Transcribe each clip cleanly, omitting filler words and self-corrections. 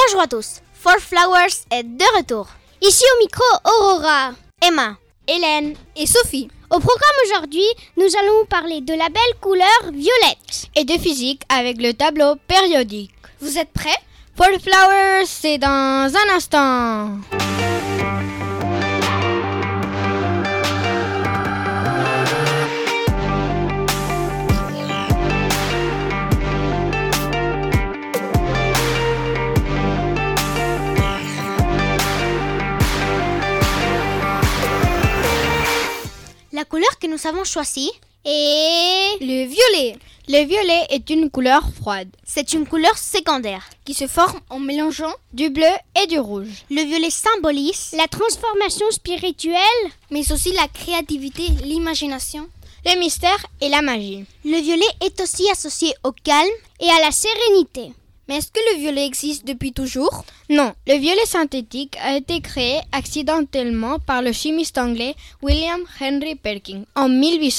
Bonjour à tous, Four Flowers est de retour. Ici au micro, Aurora, Emma, Hélène et Sophie. Au programme aujourd'hui, nous allons parler de la belle couleur violette et de physique avec le tableau périodique. Vous êtes prêts? Four Flowers, c'est dans un instant. La couleur que nous avons choisie est le violet. Le violet est une couleur froide. C'est une couleur secondaire qui se forme en mélangeant du bleu et du rouge. Le violet symbolise la transformation spirituelle, mais aussi la créativité, l'imagination, le mystère et la magie. Le violet est aussi associé au calme et à la sérénité. Mais est-ce que le violet existe depuis toujours? Non, le violet synthétique a été créé accidentellement par le chimiste anglais William Henry Perkin en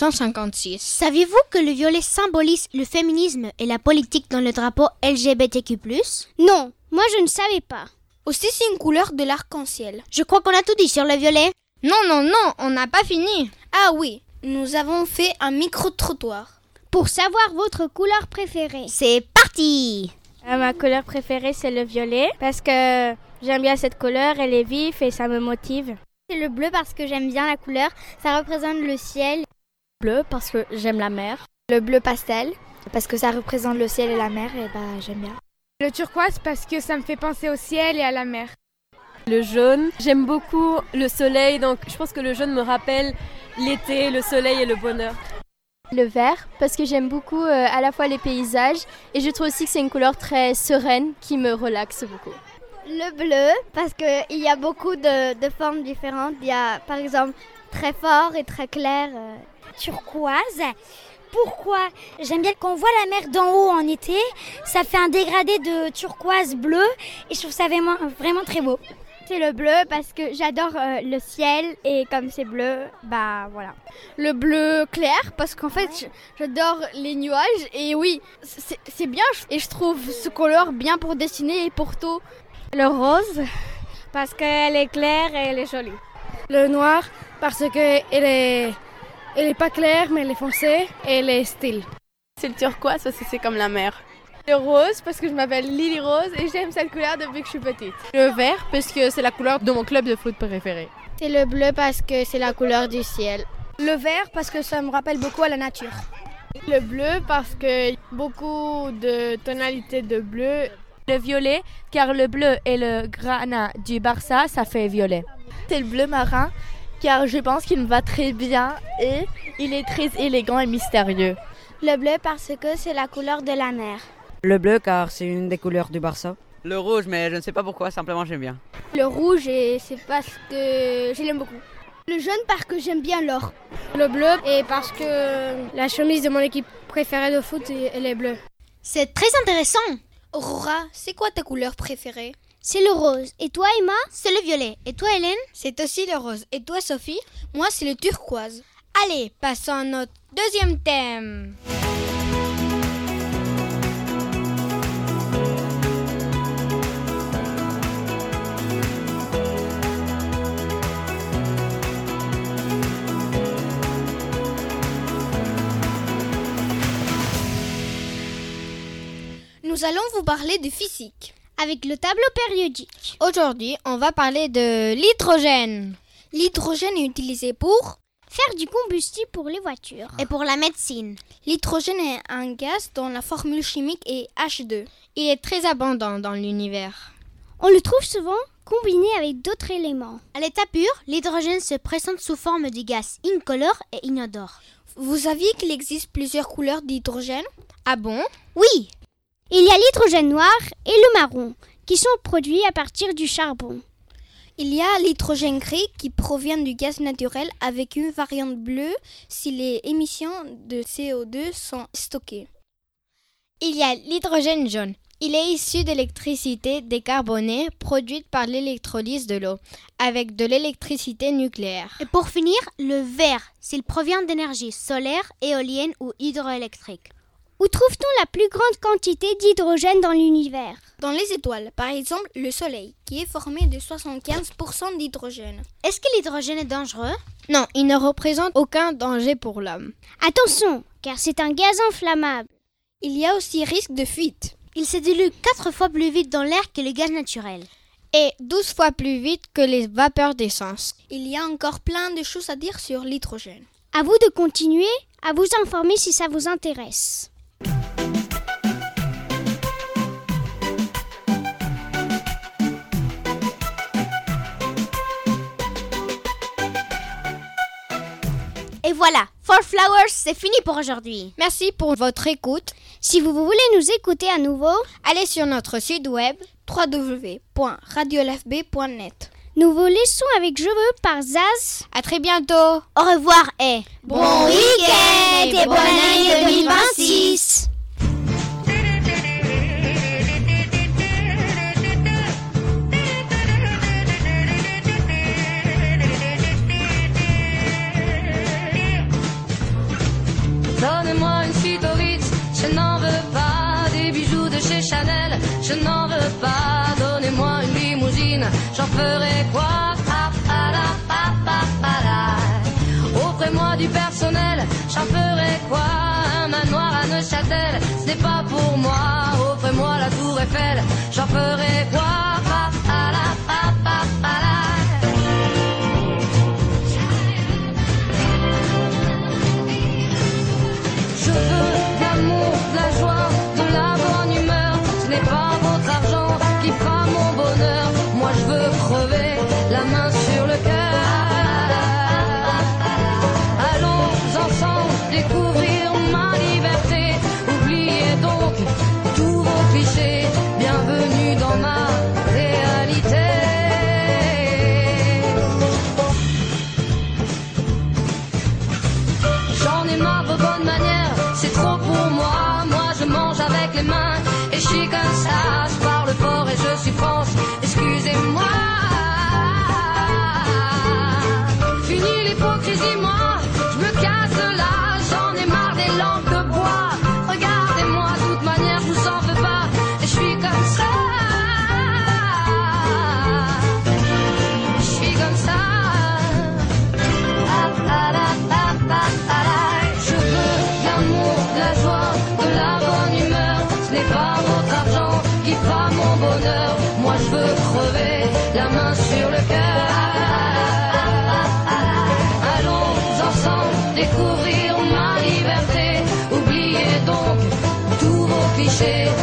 1856. Saviez-vous que le violet symbolise le féminisme et la politique dans le drapeau LGBTQ+? Non, moi je ne savais pas. Aussi c'est une couleur de l'arc-en-ciel. Je crois qu'on a tout dit sur le violet. Non, on n'a pas fini. Ah oui, nous avons fait un micro-trottoir. Pour savoir votre couleur préférée, c'est parti! Ma couleur préférée, c'est le violet parce que j'aime bien cette couleur, elle est vive et ça me motive. C'est le bleu parce que j'aime bien la couleur, ça représente le ciel. Bleu parce que j'aime la mer. Le bleu pastel parce que ça représente le ciel et la mer et j'aime bien. Le turquoise parce que ça me fait penser au ciel et à la mer. Le jaune, j'aime beaucoup le soleil, donc je pense que le jaune me rappelle l'été, le soleil et le bonheur. Le vert, parce que j'aime beaucoup à la fois les paysages et je trouve aussi que c'est une couleur très sereine qui me relaxe beaucoup. Le bleu, parce qu'il y a beaucoup de formes différentes. Il y a par exemple très fort et très clair. Turquoise, pourquoi? J'aime bien qu'on voit la mer d'en haut en été. Ça fait un dégradé de turquoise bleu et je trouve ça vraiment très beau. C'est le bleu parce que j'adore le ciel et comme c'est bleu, voilà. Le bleu clair parce qu'en fait j'adore les nuages et oui, c'est bien et je trouve ce couleur bien pour dessiner et pour tout. Le rose parce qu'elle est claire et elle est jolie. Le noir parce qu'elle est pas claire mais elle est foncée et elle est style. C'est le turquoise parce que c'est comme la mer. Le rose parce que je m'appelle Lily Rose et j'aime cette couleur depuis que je suis petite. Le vert parce que c'est la couleur de mon club de foot préféré. C'est le bleu parce que c'est la couleur du ciel. Le vert parce que ça me rappelle beaucoup à la nature. Le bleu parce que beaucoup de tonalités de bleu. Le violet car le bleu et le granat du Barça ça fait violet. C'est le bleu marin car je pense qu'il me va très bien et il est très élégant et mystérieux. Le bleu parce que c'est la couleur de la mer. Le bleu car c'est une des couleurs du Barça. Le rouge mais je ne sais pas pourquoi, simplement j'aime bien. Le rouge et c'est parce que je l'aime beaucoup. Le jaune parce que j'aime bien l'or. Le bleu et parce que la chemise de mon équipe préférée de foot elle est bleue. C'est très intéressant. Aurora, c'est quoi ta couleur préférée? C'est le rose. Et toi Emma? C'est le violet. Et toi Hélène? C'est aussi le rose. Et toi Sophie? Moi c'est le turquoise. Allez, passons à notre deuxième thème. Nous allons vous parler de physique avec le tableau périodique. Aujourd'hui, on va parler de l'hydrogène. L'hydrogène est utilisé pour faire du combustible pour les voitures et pour la médecine. L'hydrogène est un gaz dont la formule chimique est H2. Il est très abondant dans l'univers. On le trouve souvent combiné avec d'autres éléments. À l'état pur, l'hydrogène se présente sous forme de gaz incolore et inodore. Vous saviez qu'il existe plusieurs couleurs d'hydrogène? Ah bon? Oui! Il y a l'hydrogène noir et le marron, qui sont produits à partir du charbon. Il y a l'hydrogène gris qui provient du gaz naturel avec une variante bleue si les émissions de CO2 sont stockées. Il y a l'hydrogène jaune. Il est issu d'électricité décarbonée produite par l'électrolyse de l'eau, avec de l'électricité nucléaire. Et pour finir, le vert, s'il provient d'énergie solaire, éolienne ou hydroélectrique. Où trouve-t-on la plus grande quantité d'hydrogène dans l'univers? Dans les étoiles, par exemple le Soleil, qui est formé de 75% d'hydrogène. Est-ce que l'hydrogène est dangereux? Non, il ne représente aucun danger pour l'homme. Attention, car c'est un gaz inflammable. Il y a aussi risque de fuite. Il se dilue 4 fois plus vite dans l'air que le gaz naturel. Et 12 fois plus vite que les vapeurs d'essence. Il y a encore plein de choses à dire sur l'hydrogène. À vous de continuer à vous informer si ça vous intéresse. Et voilà, Four Flowers, c'est fini pour aujourd'hui. Merci pour votre écoute. Si vous voulez nous écouter à nouveau, allez sur notre site web www.radiolfb.net. Nous vous laissons avec Je veux par Zaz. À très bientôt. Au revoir et bon week-end et bonne année 2026. Donne-moi une suite au Ritz, je n'en veux pas. Des bijoux de chez Chanel, je n'en veux pas. Donnez-moi une limousine, j'en ferai quoi? Offrez-moi du personnel, j'en ferai quoi? Un manoir à Neuchâtel, ce n'est pas pour moi. Offrez-moi la tour Eiffel, j'en ferai quoi? Je veux de l'amour, de la joie, de la bonne humeur. Ce n'est pas votre argent qui fera mon bonheur. Moi je veux crever la main sur le cœur. Allons ensemble découvrir ma liberté. Oubliez donc tous vos clichés. Bienvenue dans ma réalité. J'en ai marre de bonnes manières, c'est trop pour moi. Moi je mange avec les mains et je suis comme ça. Je parle fort et je suis France, excusez-moi. Fini l'hypocrisie, moi je me casse de là. J'en ai marre des lampes de bois. Regardez-moi, de toute manière je vous en veux pas. Et je suis comme ça. Je suis comme ça. Je veux de l'amour, de la joie, de la bonne humeur. Ce n'est pas votre argent qui fera mon bonheur. Moi je veux crever la main sur le cœur. Allons ensemble découvrir ma liberté. Oubliez donc tous vos clichés.